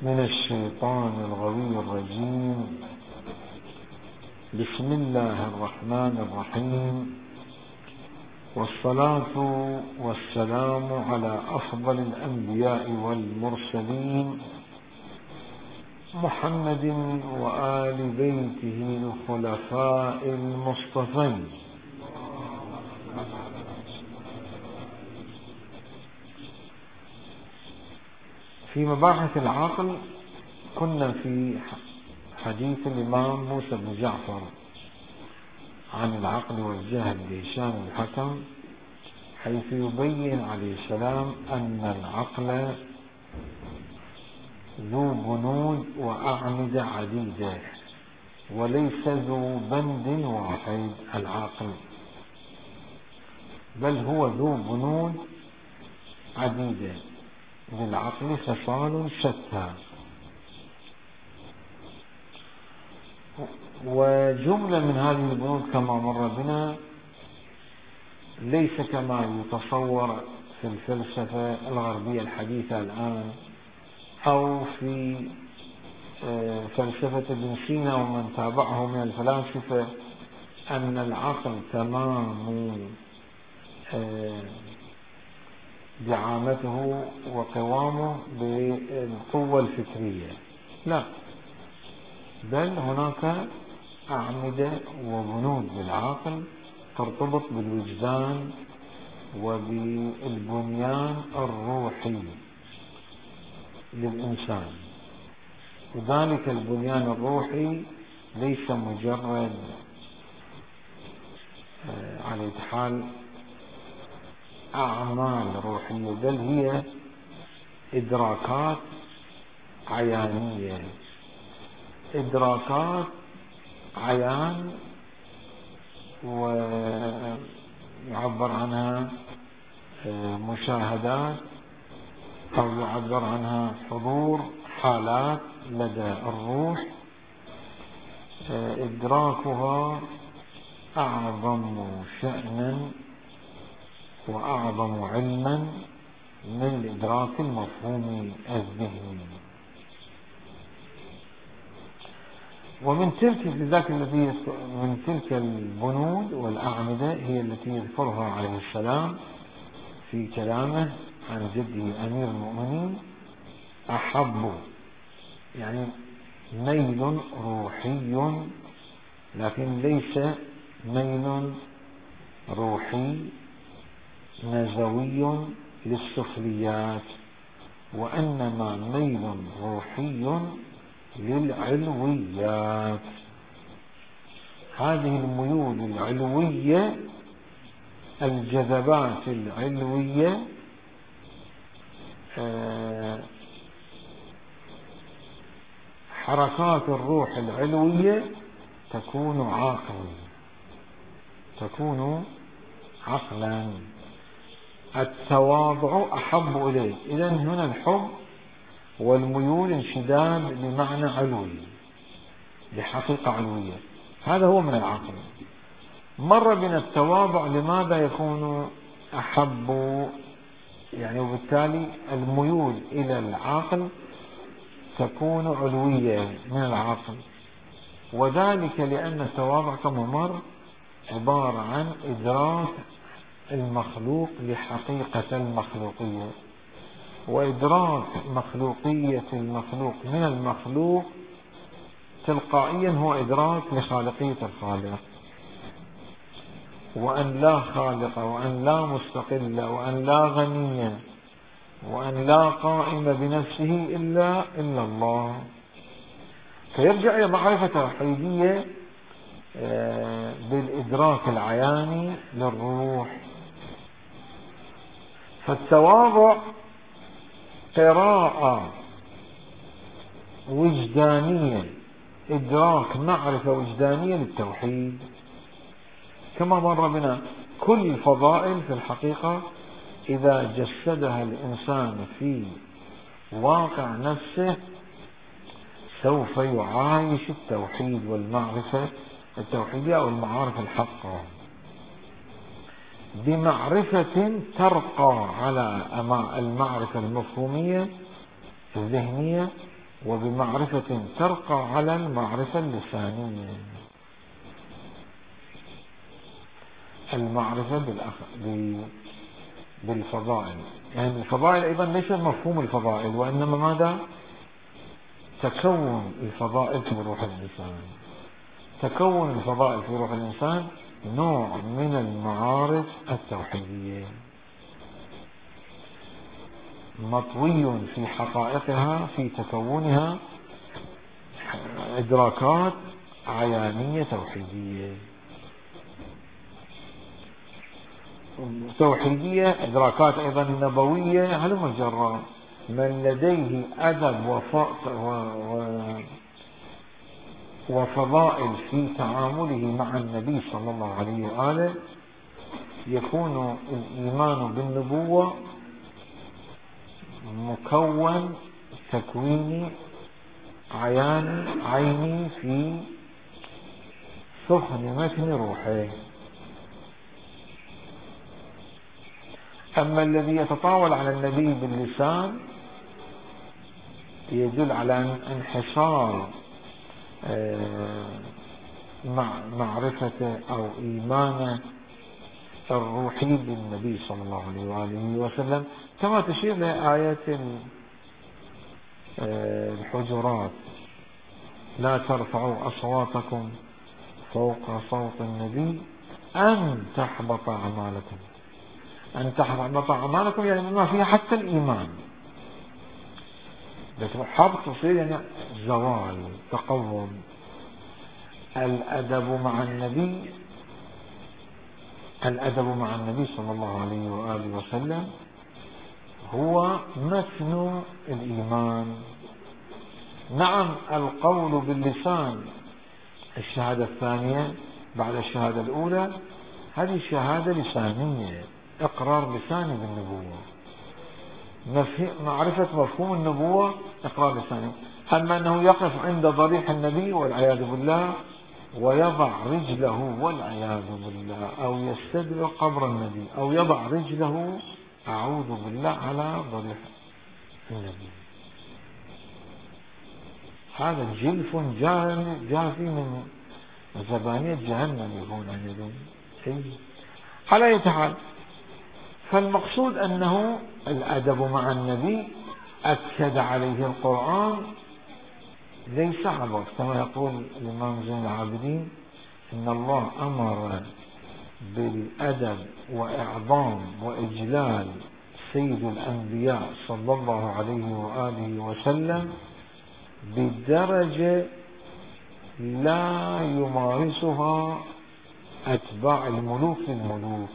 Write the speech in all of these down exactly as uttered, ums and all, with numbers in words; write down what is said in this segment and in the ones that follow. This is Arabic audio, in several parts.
من الشيطان الغوي الرجيم. بسم الله الرحمن الرحيم، والصلاة والسلام على أفضل الأنبياء والمرسلين محمد وآل بيته الخلفاء المصطفين. في مباحث العقل كنا في حديث الإمام موسى بن جعفر عن العقل والجهل لهشام الحكم، حيث يبين عليه السلام أن العقل ذو بنود وأعمدة عديدة وليس ذو بند واحد العقل، بل هو ذو بنود عديدة، للعقل خصال شتى. وجملة من هذه البنود كما مر بنا ليس كما يتصور في الفلسفة الغربية الحديثة الآن أو في فلسفة ابن سينا ومن تابعه من الفلاسفة، أن العقل تمام دعامته وقوامه بالقوة الفكرية، لا، بل هناك أعمدة وبنود بالعقل ترتبط بالوجدان وبالبنيان الروحي للإنسان. وذلك البنيان الروحي ليس مجرد على حال أعمال روحية، بل هي إدراكات عيانية، إدراكات عيان، ويعبر عنها مشاهدات أو يعبر عنها حضور حالات لدى الروح، إدراكها أعظم شأنا وأعظم علما من الإدراك المفهومي الذهني. ومن تلك ذاك الذي من تلك البنود والأعمدة هي التي يذكرها عليه السلام في كلامه عن جده أمير المؤمنين: أحب، يعني ميل روحي، لكن ليس ميل روحي نزوي للسفليات، وإنما ميل روحي للعلويات. هذه الميول العلوية، الجذبات العلوية، حركات الروح العلوية تكون عاقلا، تكون عقلا. التواضع أحب إليه، إذن هنا الحب والميول انشداد بمعنى علوي، بحقيقة علوية، هذا هو من العقل. مر بنا التواضع لماذا يكون أحب، يعني وبالتالي الميول إلى العقل تكون علوية من العقل، وذلك لأن التواضع كما مر عبارة عن إدراك المخلوق لحقيقة المخلوقية، وإدراك مخلوقية المخلوق من المخلوق تلقائيا هو إدراك لخالقية الخالق، وأن لا خالق، وأن لا مستقل، وأن لا غني، وأن لا قائم بنفسه إلا إلا الله. فيرجع إلى معرفة توحيدية بالإدراك العياني للروح. فالتواضع قراءة وجدانية، إدراك معرفة وجدانية للتوحيد. كما مر بنا كل الفضائل في الحقيقة إذا جسدها الإنسان في واقع نفسه سوف يعايش التوحيد والمعرفة التوحيدية أو المعارف الحقة بمعرفة ترقى على المعرفة المفهومية الذهنية وبمعرفة ترقى على المعرفة اللسانية. المعرفة بالفضائل، يعني الفضائل أيضا ليس مفهوم الفضائل، وإنما ماذا؟ تكون الفضائل في روح الإنسان. تكون الفضائل في روح الإنسان نوع من المعارف التوحيدية، مطوي في حقائقها، في تكونها إدراكات عيانية توحيدية. توحيدية إدراكات أيضا نبوية. هل مجرد من لديه أدب وفضائل في تعامله مع النبي صلى الله عليه وآله يكون الإيمان بالنبوة مكون تكويني عياني عيني في سخن متن روحه. أما الذي يتطاول على النبي باللسان يدل على انحصار معرفة أو إيمان الروحي بالنبي صلى الله عليه وآله وسلم، كما تشير لآيات الحجرات: لا ترفعوا أصواتكم فوق صوت النبي أن تحبط أعمالكم. أن تحبط أعمالكم يعني ما فيها حتى الإيمان. حبط تصير يعني زوال، تقوم. الأدب مع النبي الأدب مع النبي صلى الله عليه وآله وسلم هو متن الإيمان. نعم، القول باللسان الشهادة الثانية بعد الشهادة الأولى هذه شهادة لسانية، إقرار لساني بالنبوة، معرفة مفهوم النبوة، إقرار لساني. أما أنه يقف عند ضريح النبي والعياذ بالله ويضع رجله والعياذ بالله، أو يستدبر قبر النبي، أو يضع رجله أعوذ بالله على ضريح النبي، هذا جلف جافي من زبانية جهنم يكون عندهم. على أي حال، فالمقصود أنه الأدب مع النبي أكد عليه القرآن، ليس عبث، كما يقول الإمام زين العابدين: إن الله أمر بالأدب وإعظام وإجلال سيد الأنبياء صلى الله عليه وآله وسلم بدرجة لا يمارسها أتباع الملوك للملوك.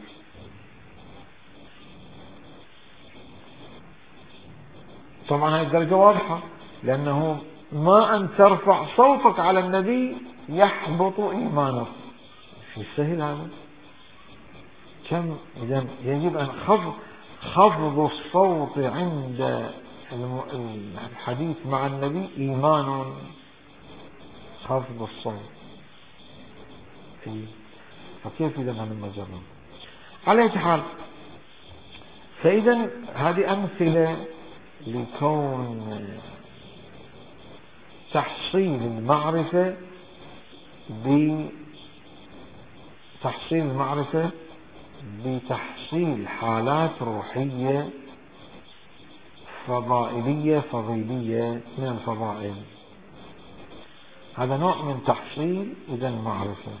طبعا هذه الدرجة واضحة، لأنه ما أن ترفع صوتك على النبي يحبط إيمانك. في سهل هذا؟ كم إذن يجب أن خفض خفض الصوت عند الحديث مع النبي إيمان. خفض الصوت فكيف إذا هذا المجرد؟ على أي حال، فإذا هذه أمثلة لكون تحصيل المعرفة بتحصيل المعرفة بتحصيل حالات روحية فضائلية فضيلية من الفضائل. هذا نوع من تحصيل إذا المعرفة،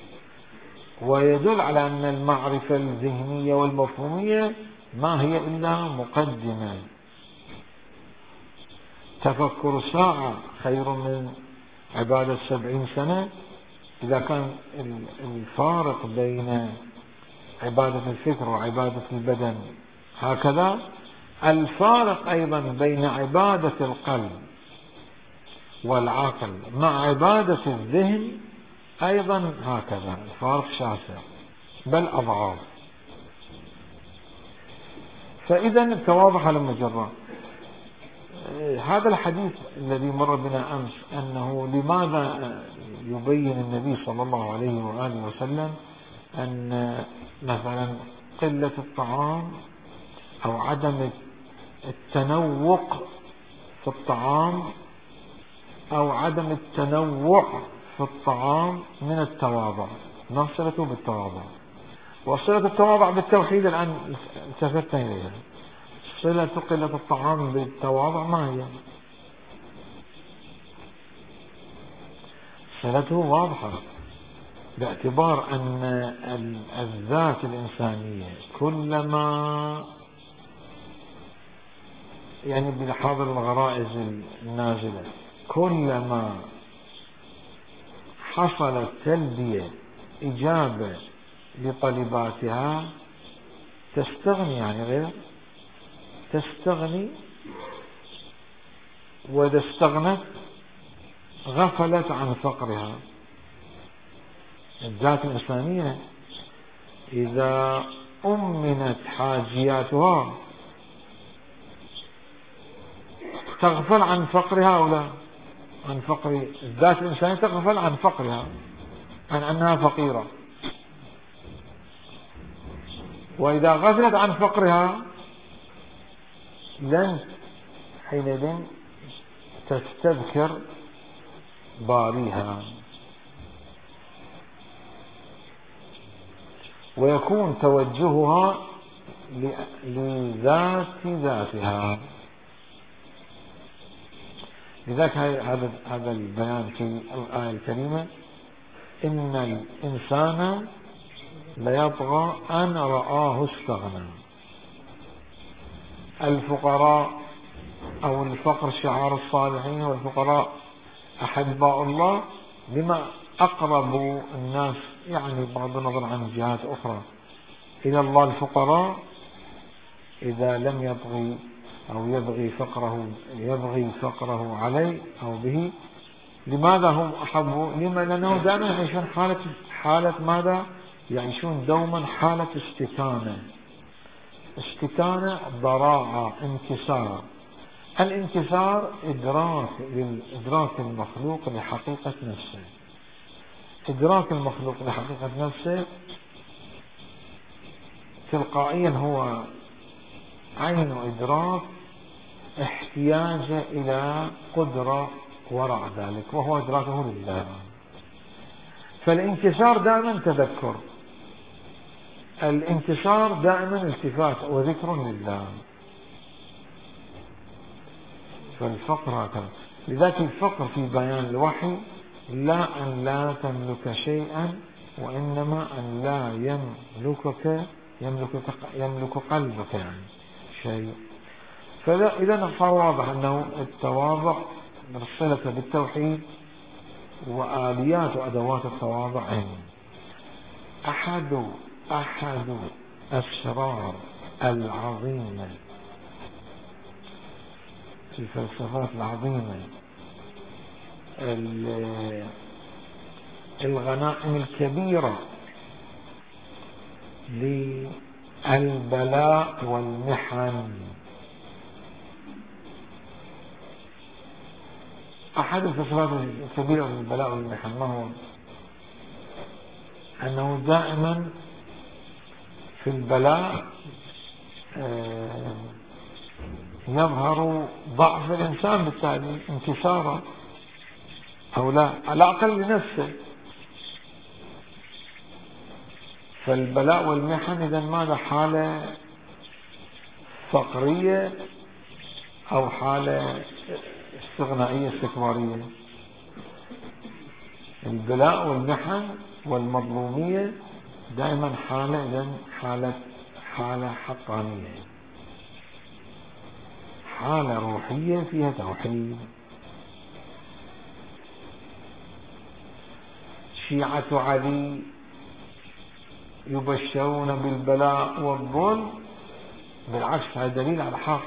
ويدل على أن المعرفة الذهنية والمفهومية ما هي إلا مقدمة. تفكر ساعة خير من عبادة سبعين سنة. إذا كان الفارق بين عبادة الفكر وعبادة البدن هكذا، الفارق أيضا بين عبادة القلب والعقل مع عبادة الذهن أيضا هكذا، الفارق شاسع بل أضعاف. فإذا تواضح للمجرد. هذا الحديث الذي مر بنا أمس، أنه لماذا يبين النبي صلى الله عليه وآله وسلم أن مثلا قلة الطعام أو عدم التنوق في الطعام أو عدم التنوع في الطعام من التواضع، نصلته بالتواضع. وصلة التواضع بالتوحيد الآن التفتنا إليها، صلة قلة الطعام بالتواضع ما هي؟ صلته واضحة، باعتبار أن الذات الإنسانية كلما يعني بحاضر الغرائز النازلة كلما حصلت تلبية إجابة لطلباتها تستغني، يعني غير تستغني، وإذا استغنت غفلت عن فقرها. الذات الإنسانية إذا أمنت حاجياتها تغفل عن فقرها أو لا؟ عن فقر الذات الإنسانية تغفل عن فقرها، عن أنها فقيرة. وإذا غفلت عن فقرها لن حينئذ تستذكر باريها، ويكون توجهها لذات ذاتها. لذلك هذا هذا البيان في الآية الكريمة: إن الإنسان ليطغى أن رآه استغنى. الفقراء أو الفقر شعار الصالحين، والفقراء أحباء الله، لما أقرب الناس يعني بغض النظر عن جهات أخرى إلى الله الفقراء إذا لم يطغي أو يبغي فقره يبغي فقره عليه أو به. لماذا هم أحبوا؟ لما لأنه دائما يعيشون حالة حالة ماذا؟ يعيشون دوما حالة استكانة، استكانة، ضراعة، انكسار. الانكسار إدراك إدراك المخلوق لحقيقة نفسه. إدراك المخلوق لحقيقة نفسه تلقائيا هو عين إدراك احتياج إلى قدرة وراء ذلك، وهو إدراكه لله. فالانكسار دائما تذكر، الانكسار دائما التفات وذكر لله. فالفقر هكذا. لذلك الفقر في بيان الوحي لا أن لا تملك شيئا، وإنما أن لا يملكك يملكك يملك قلبك يعني شيء. فإذا صار واضح أنه التواضع صلة بالتوحيد، وآليات وأدوات التواضع علم. أحد أحد أسرار العظيمة الفلسفات العظيمة الغنائم الكبيرة للبلاء والمحن. أحد الفلسفات الكبيرة للبلاء والمحن ما هو؟ أنه دائما في البلاء يظهر ضعف الإنسان، بالتالي انكساره أو لا على الأقل لنفسه. فالبلاء والمحن إذن ماذا؟ حالة فقرية أو حالة استغنائية استكبارية. البلاء والمحن والمظلومية دائما حالة إذن حالة حالة حقانية، حالة روحية فيها توحيد. شيعة علي يبشرون بالبلاء والظلم، بالعكس هذا دليل على الحق.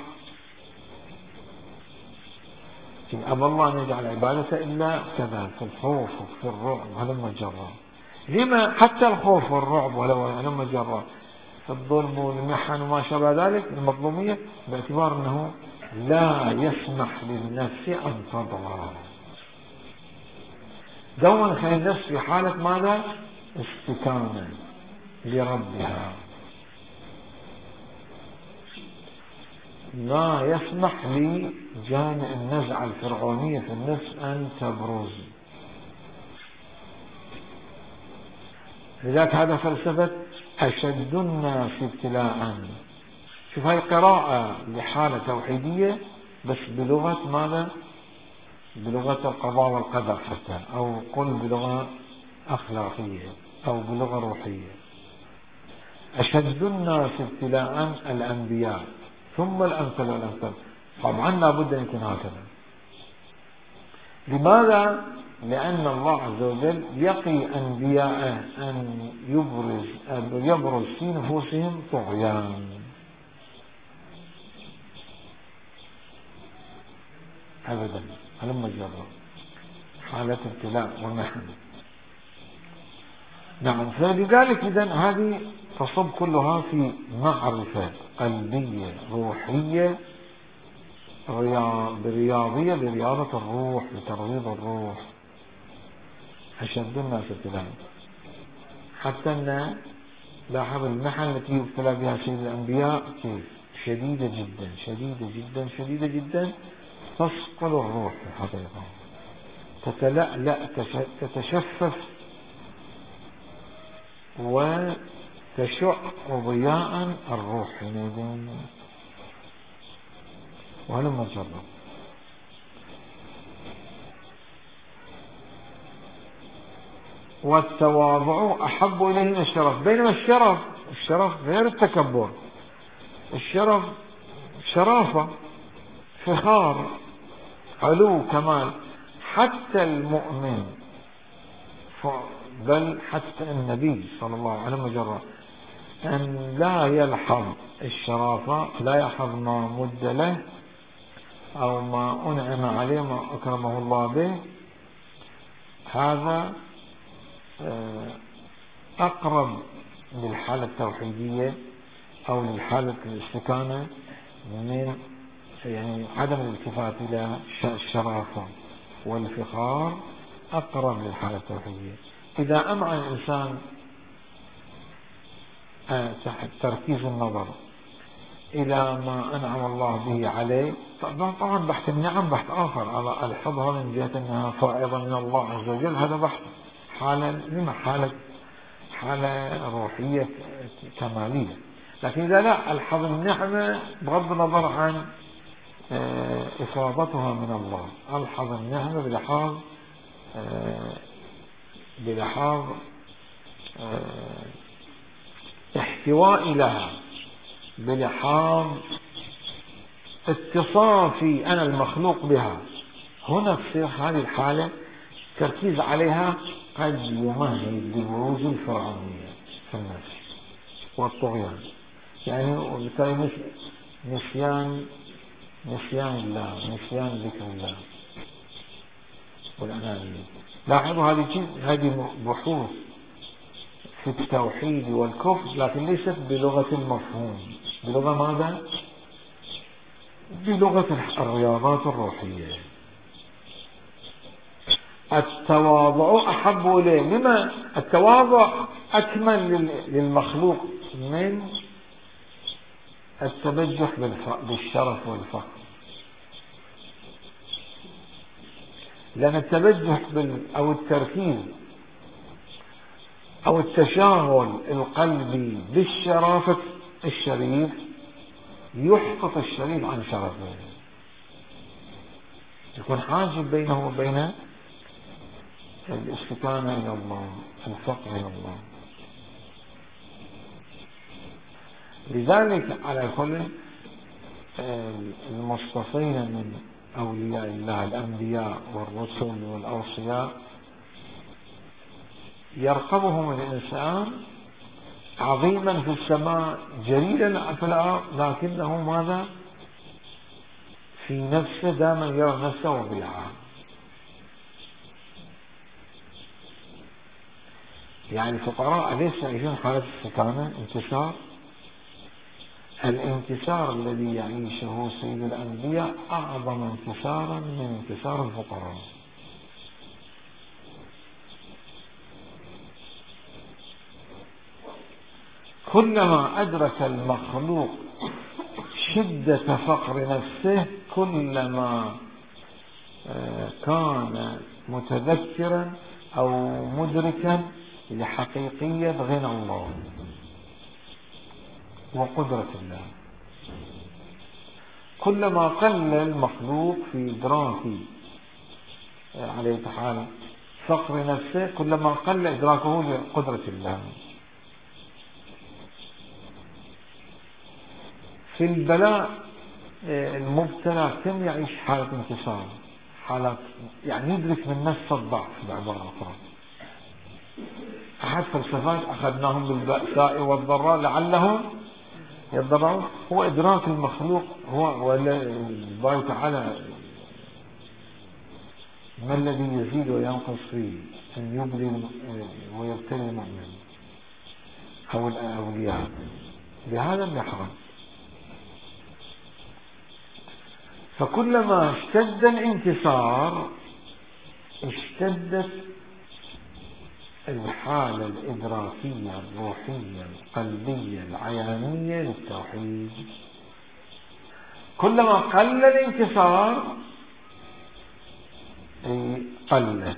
إن أبى الله أن يجعل عبادته إلا كذا، في الخوف وفي الرعب هلم جرا. لما حتى الخوف والرعب هلم جرا، في الظلم والمحن وما شابه ذلك، المظلومية، باعتبار أنه لا يسمح للنفس أن تضغى. دوما خلي النفس في حالة ماذا؟ استكانة لربها. لا يسمح لجانب النزعة الفرعونية في النفس أن تبرز. لذلك هذا فلسفة أشد الناس ابتلاء. شوف هاي قراءة لحالة توحيدية بس بلغة ماذا؟ بلغة القضاء والقدر حتى، أو قل بلغة أخلاقية أو بلغة روحية. أشد الناس ابتلاء الأنبياء ثم الأمثل والأمثل. طبعا لا بد أن يكون هكذا. لماذا؟ لأن الله عز وجل يقي أنبياءه أن يبرز يبرز في نفوسهم طغيان. أبدا. هلما جرب حالة ابتلاء ومحن. نعم. فلذلك إذن هذه تصب كلها في معرفة قلبية روحية برياضية لرياضة الروح، لترويض الروح. أشد الناس ابتلاء. حتى أن لاحظ المحن التي يبتلى بها سيد الأنبياء كيف شديدة جدا شديدة جدا شديدة جدا، تصقل الروح في الحقيقة، تتلألأ، تتشفف وتشع ضياء الروح حينئذ. وهلما نجرب. والتواضع أحب إليه من الشرف. بينما الشرف الشرف غير التكبر. الشرف شرافة، فخار، علو، كمال. حتى المؤمن، بل حتى النبي صلى الله عليه وسلم أن لا يلحظ الشرافة، لا يلحظ ما مد له أو ما أنعم عليه، ما أكرمه الله به. هذا أقرب للحالة التوحيدية أو للحالة الاستكانة من يعني عدم الالتفات إلى الشرافة والفخار، أقرب للحالة التوحيدية. إذا أمعن الإنسان تحت تركيز النظر إلى ما أنعم الله به عليه، طبعا بحث النعم بحث آخر، على الحظها من جهة أنها فائضة من الله عز وجل، هذا بحث حالة لما حالة حالة روحية كمالية. لكن إذا لا الحظ النعمة بغض النظر عن إفاضتها من الله، الحظ النعمة بلحاظ بلحاظ احتواء لها، بلحاظ اتصافي أنا المخلوق بها. هنا تصير هذه الحالة تركيز عليها قد يمهد لبروز الفرعونية في النفس والطغيان، يعني وبالتالي نسيان نسيان الله، نسيان ذكر الله والأنانية. لاحظوا هذه هذه بحوث في التوحيد والكفر، لكن ليست بلغة المفهوم، بلغة ماذا؟ بلغة الرياضات الروحية. التواضع أحب إليه. لما التواضع أكمل للمخلوق من التبجح بالشرف والفقر، لأن التبجح أو التركيز أو التشاغل القلبي بالشرافة الشريف يحقق الشريف عن شرفه، يكون حاجب بينه وبين الاستكانة إلى الله، الفقر إلى الله. لذلك على كل المصطفين من أولياء الله الأنبياء والرسل والأوصياء يرقبهم الإنسان عظيما في السماء جليلا في الأرض، لكنه ماذا؟ في نفسه دائما يرى نفسه وضيعا. يعني الفقراء ليس يعيشون حالة السكانة، انتصار. الانتصار الذي يعيشه سيد الأنبياء أعظم انتصارا من انتصار الفقراء. كلما أدرك المخلوق شدة فقر نفسه كلما كان متذكرا أو مدركا لحقيقية غنى الله وقدرة الله. كلما قل المخلوق في إدراك عليه تعالى فقر نفسه كلما قل إدراكه لقدرة الله. في البلاء المبتلى كم يعيش حالة انكسار، حالات يعني يدرك من نفس الضعف. بعبارة أخرى أحد فلسفات أخذناهم بالبأساء والضراء لعلهم يضرعون، هو إدراك المخلوق. هو الله تعالى ما الذي يزيد وينقص فيه أن يبلي ويبتلي المؤمن أو الأولياء بهذا اللحظة. فكلما اشتد الانكسار اشتدت الحالة الإدراكية الروحية القلبية العيانية للتوحيد. كلما قل الانكسار قلت.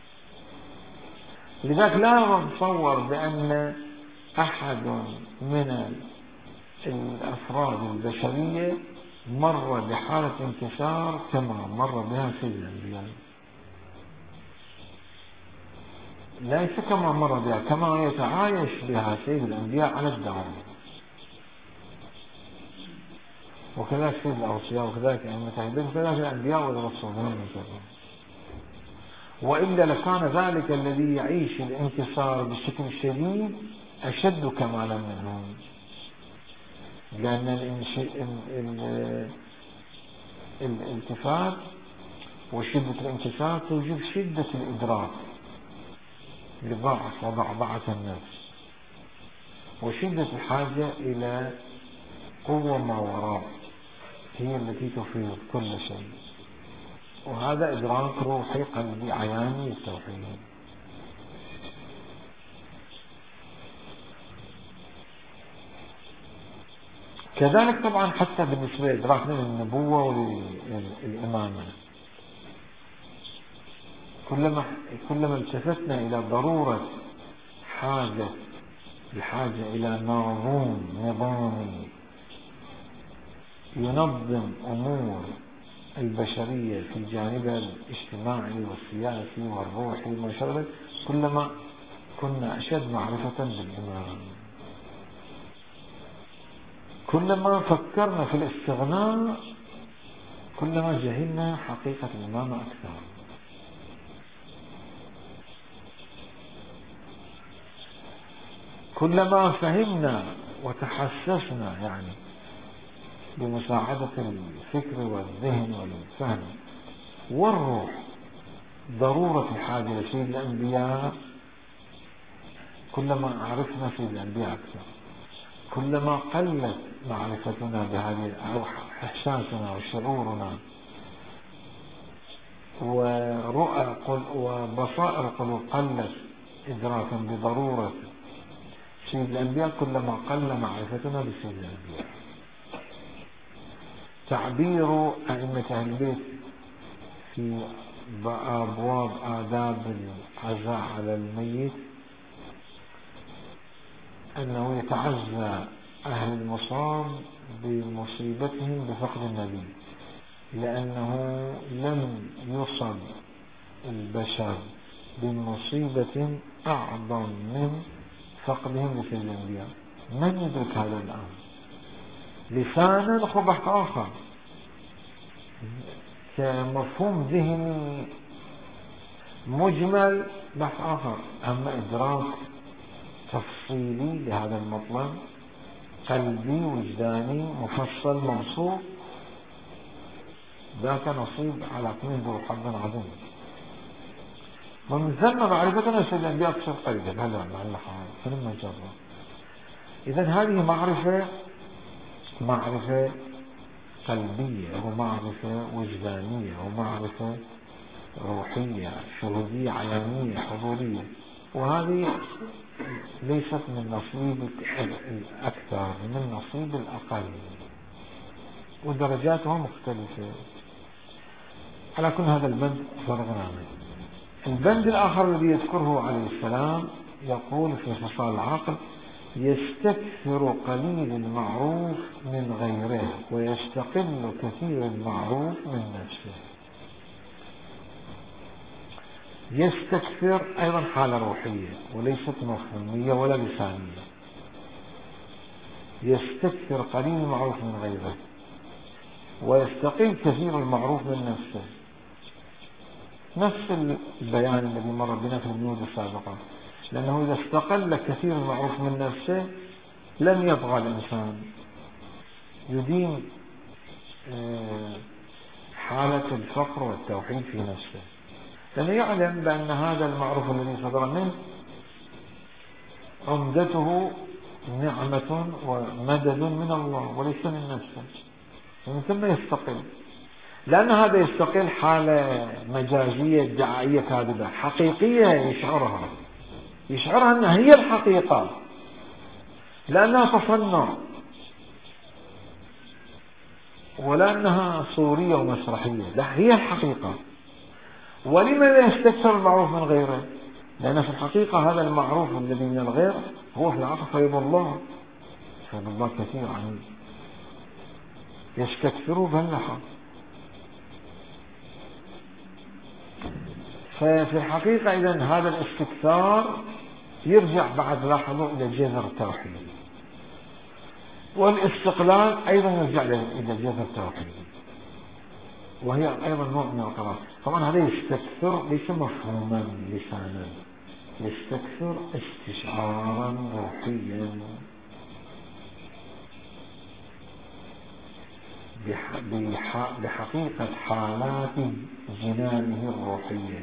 لذلك لا نتصور بأن أحد من الأفراد البشرية مر بحالة انكسار كما مر بها سيد الأنبياء. ليس كما مر بها، كما يتعايش بها سيد الأنبياء على الدوام، وكذلك سيد الأوصياء وكذلك أئمة أهل وكذلك الأنبياء والرسولين. وإلا لكان ذلك الذي يعيش الانكسار بشكل شديد أشد كمالا منهم، لأن الالتفات وشدة الانكسار توجب شدة الإدراك لضعف وضعضعة النفس وشدة الحاجة إلى قوة ما وراء هي التي تفيض كل شيء. وهذا إدراك روحي قلبي عياني للتوحيد. كذلك طبعا حتى بالنسبة لإدراكنا للنبوة والإمامة، كلما كلما التفتنا إلى ضرورة حاجة الحاجة إلى نظام نظامي ينظم أمور البشرية في جانبها الاجتماعي والسياسي والروحي وما شابه، كلما كنا أشد معرفة بالإمام. كلما فكرنا في الاستغناء كلما جهلنا حقيقة الإمامة أكثر. كلما فهمنا وتحسسنا يعني بمساعدة الفكر والذهن والفهم والروح ضرورة الحاجة لسيد الأنبياء، كلما عرفنا سيد الأنبياء أكثر. كلما قلت معرفتنا بهذه أو إحساسنا وشعورنا ورؤى وبصائر القلوب قلت إدراكا بضرورة سيد الأنبياء، كلما قل معرفتنا بسيد الأنبياء. تعبير أئمة أهل البيت في أبواب آداب العزاء على الميت أنه يتعزى أهل المصاب بمصيبتهم بفقد النبي، لأنه لم يصب البشر بمصيبة أعظم من فقدهم لسيد الأنبياء. من يدرك هذا الآن؟ لسانا أخو بحث آخر كمفهوم ذهني مجمل بحث آخر، أما إدراك تفصيلي لهذا المطلب قلبي وجداني مفصل موصول، ذاك نصيب على قمين ذو حظ عظيم. ومن ثم معرفتنا سيد الأنبياء تصير قريبا هذا مع اللحظة فلما جرى. إذن هذه معرفة معرفة قلبية ومعرفة وجدانية ومعرفة روحية شهودية عيانية حضورية، وهذه ليست من نصيب الأكثر، من نصيب الأقل. ودرجاتها مختلفة. على كل هذا البند فرغنا عنه. البند الآخر الذي يذكره عليه السلام يقول في خصال العقل: يستكثر قليل المعروف من غيره ويستقل كثير المعروف من نفسه. يستكثر أيضا حالة روحية وليست مفهومية ولا لسانية. يستكثر قليل المعروف من غيره ويستقل كثير المعروف من نفسه. نفس البيان الذي مر بنا في البنود السابقة، لأنه إذا استقل كثير المعروف من نفسه لن يطغى الإنسان، يدين حالة الفقر والتوحيد في نفسه، لأنه يعلم بأن هذا المعروف الذي صدر منه عمدته نعمة ومدد من الله وليس من نفسه، ومن ثم يستقل. لأن هذا يستقل حالة مجازية ادعائية كاذبة، حقيقية يشعرها يشعرها أنها هي الحقيقة، لأنها تصنع ولا أنها صورية ومسرحية، لا، هي الحقيقة. ولماذا يستكثر المعروف من غيره؟ لأن في الحقيقة هذا المعروف الذي من الغير هو في العقل فيض الله، فيض الله كثير عنه، يستكثر بلحا. ففي الحقيقة إذن هذا الاستكثار يرجع بعد لاحظوا إلى جذر التوحيد، والاستقلال أيضا يرجع إلى جذر التوحيد، وهي أيضا نوع من القرار. طبعا هذا يستكثر ليس مفهوما لسانا، يستكثر استشعارا روحيا بحقيقة حالات جنانه الروحية،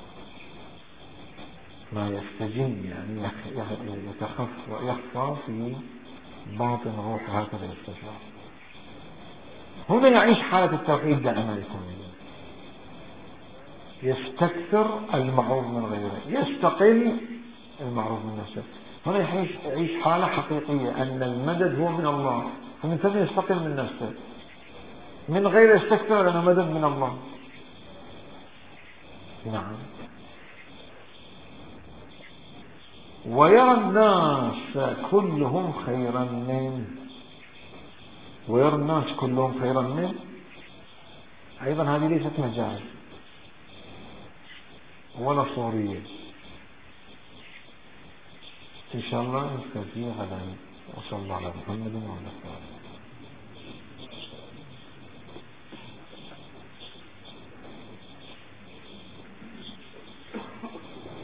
ما يستجن يعني يتخفى ويخفى في باطن روح، هكذا يستشعر. هنا يعيش حالة التوحيد دائما يكون يستكثر المعروف من غيره، يستقل المعروف من نفسه. هنا يعيش يعيش حالة حقيقية أن المدد هو من الله، فمن ثم يستقل من نفسه، من غير يستكثر لأنه مدد من الله. نعم. ويرى الناس كلهم خيرا منه، ويرى الناس كلهم خيرا منه أيضا هذه ليست مجاز ولا صورية. إن شاء الله نستفيد غدا. وصلى الله على محمد وعلى آله.